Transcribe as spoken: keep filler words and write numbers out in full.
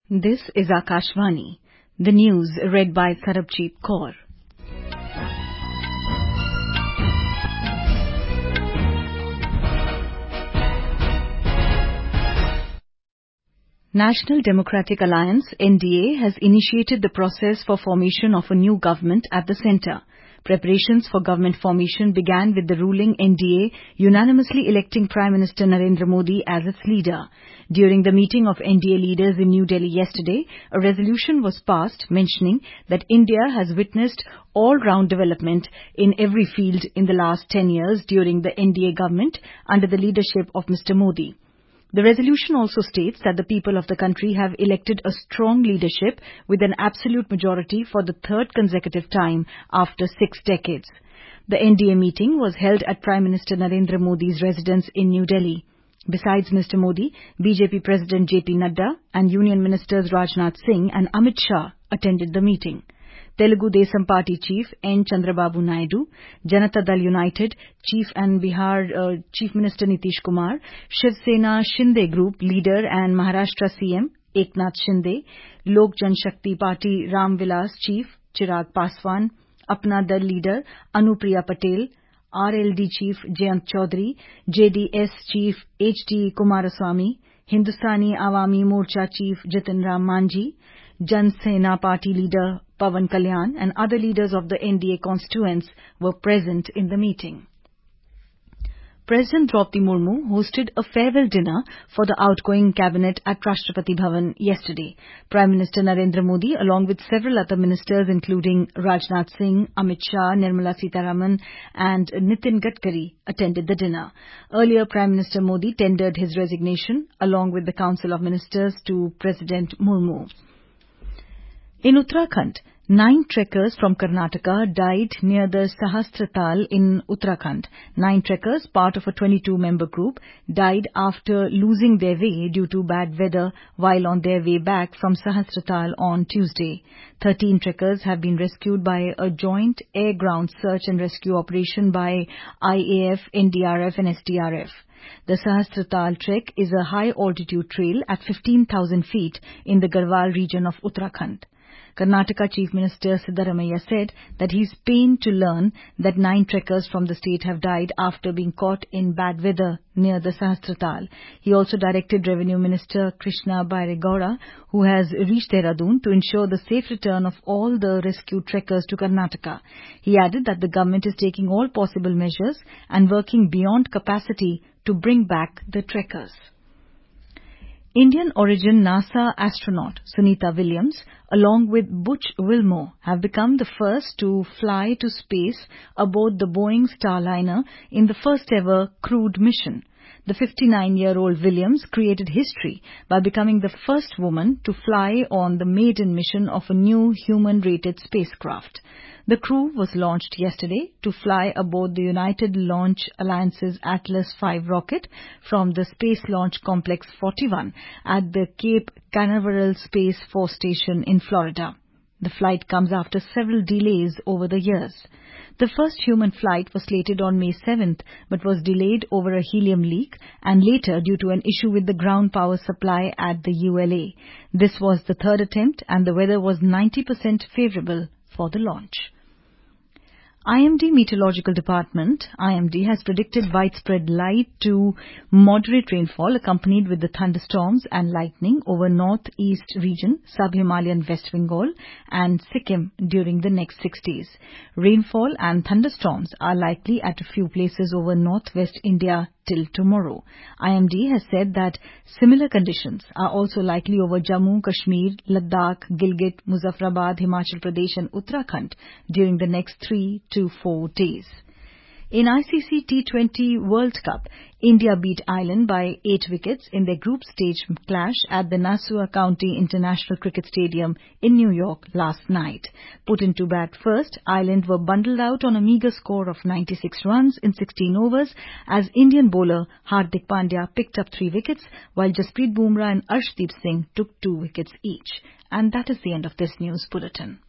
This is Akashvani. The news read by Sarabjit Kaur. National Democratic Alliance N D A has initiated the process for formation of a new government at the centre. Preparations for government formation began with the ruling N D A unanimously electing Prime Minister Narendra Modi as its leader. During the meeting of N D A leaders in New Delhi yesterday, a resolution was passed mentioning that India has witnessed all-round development in every field in the last ten years during the N D A government under the leadership of Mister Modi. The resolution also states that the people of the country have elected a strong leadership with an absolute majority for the third consecutive time after six decades. The N D A meeting was held at Prime Minister Narendra Modi's residence in New Delhi. Besides Mister Modi, B J P President J P Nadda and Union Ministers Rajnath Singh and Amit Shah attended the meeting. Telugu Desam Party Chief N. Chandrababu Naidu, Janata Dal United Chief and Bihar uh, Chief Minister Nitish Kumar, Shiv Sena Shinde Group Leader and Maharashtra C M Eknath Shinde, Lok Janshakti Party Ram Vilas Chief Chirag Paswan, Apna Dal Leader Anupriya Patel, R L D Chief Jayant Chaudhary, J D S Chief H D Kumaraswamy, Hindustani Awami Morcha Chief Jitin Ram Manjhi, Jan Sena Party Leader Pawan Kalyan and other leaders of the N D A constituents were present in the meeting. President Draupadi Murmu hosted a farewell dinner for the outgoing cabinet at Rashtrapati Bhavan yesterday. Prime Minister Narendra Modi, along with several other ministers including Rajnath Singh, Amit Shah, Nirmala Sitharaman and Nitin Gadkari, attended the dinner. Earlier, Prime Minister Modi tendered his resignation along with the Council of Ministers to President Murmu. In Uttarakhand, nine trekkers from Karnataka died near the Sahasratal in Uttarakhand. Nine trekkers, part of a twenty-two member group, died after losing their way due to bad weather while on their way back from Sahasratal on Tuesday. Thirteen trekkers have been rescued by a joint air-ground search and rescue operation by I A F, N D R F and S D R F. The Sahasratal trek is a high-altitude trail at fifteen thousand feet in the Garhwal region of Uttarakhand. Karnataka Chief Minister Siddaramaiah said that he is pained to learn that nine trekkers from the state have died after being caught in bad weather near the Sahasratal. He also directed Revenue Minister Krishna Bairegowda, who has reached Dehradun, to ensure the safe return of all the rescued trekkers to Karnataka. He added that the government is taking all possible measures and working beyond capacity to bring back the trekkers. Indian-origin NASA astronaut Sunita Williams, along with Butch Wilmore, have become the first to fly to space aboard the Boeing Starliner in the first-ever crewed mission. The fifty-nine-year-old Williams created history by becoming the first woman to fly on the maiden mission of a new human-rated spacecraft. The crew was launched yesterday to fly aboard the United Launch Alliance's Atlas five rocket from the Space Launch Complex forty-one at the Cape Canaveral Space Force Station in Florida. The flight comes after several delays over the years. The first human flight was slated on May seventh but was delayed over a helium leak and later due to an issue with the ground power supply at the U L A. This was the third attempt and the weather was ninety percent favourable for the launch. I M D Meteorological Department, I M D, has predicted widespread light to moderate rainfall accompanied with the thunderstorms and lightning over northeast region, sub-Himalayan West Bengal and Sikkim during the next six days. Rainfall and thunderstorms are likely at a few places over northwest India till tomorrow. I M D has said that similar conditions are also likely over Jammu, Kashmir, Ladakh, Gilgit, Muzaffarabad, Himachal Pradesh and Uttarakhand during the next three to four days. In I C C T twenty World Cup, India beat Ireland by eight wickets in their group stage clash at the Nassau County International Cricket Stadium in New York last night. Put into bat first, Ireland were bundled out on a meagre score of ninety-six runs in sixteen overs as Indian bowler Hardik Pandya picked up three wickets while Jasprit Bumrah and Arshdeep Singh took two wickets each. And that is the end of this news bulletin.